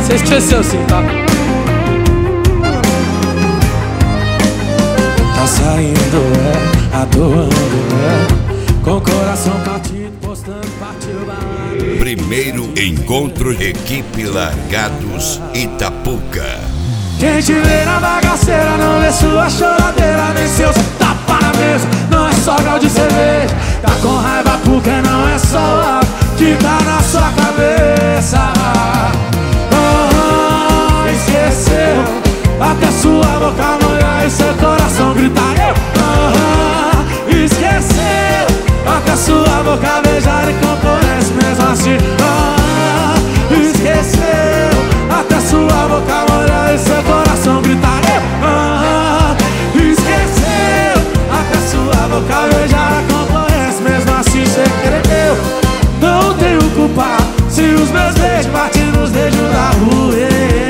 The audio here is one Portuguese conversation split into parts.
Você esqueceu sim, tá? Tá saindo, atuando, com o coração partido, postando, partiu balada. Primeiro encontro Equipe Largados Itapuca. Quem te vê na bagaceira não vê sua choradeira, nem seus tapa na mesa. Não é só grau de cerveja, tá com raiva porque não é só o álcool que tá na sua cabeça. Esqueceu até sua boca molhar e seu coração gritar esqueceu até sua boca beijar e concorrência mesmo assim. Esqueceu até sua boca molhar e seu coração gritar esqueceu até sua boca beijar e concorrência mesmo assim. Cê querer, eu não tenho culpa se os meus beijos batem nos dedos da rua.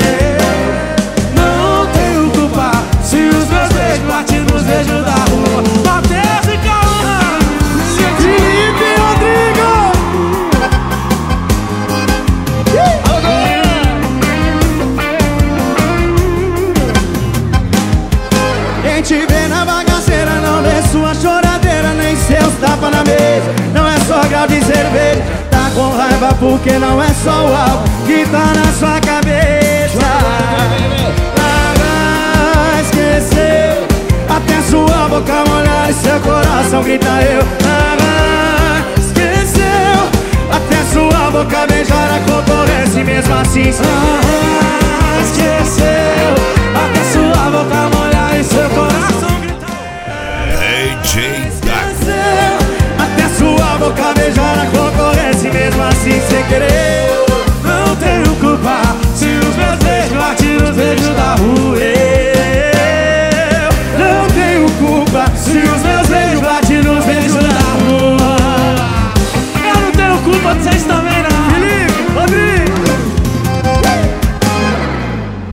Não tenho culpa se os meus beijos batem nos dedos da rua. Matheus e Cauã, Felipe Rodrigo. Quem te vê na bagaceira não vê sua choradeira, nem seus tapas na mesa. Não é só grau de cerveja, tá com raiva porque não é só o álcool que tá na sua cabeça. Esqueceu até sua boca molhar e seu coração grita eu. Esqueceu até sua boca beijar a concorrência.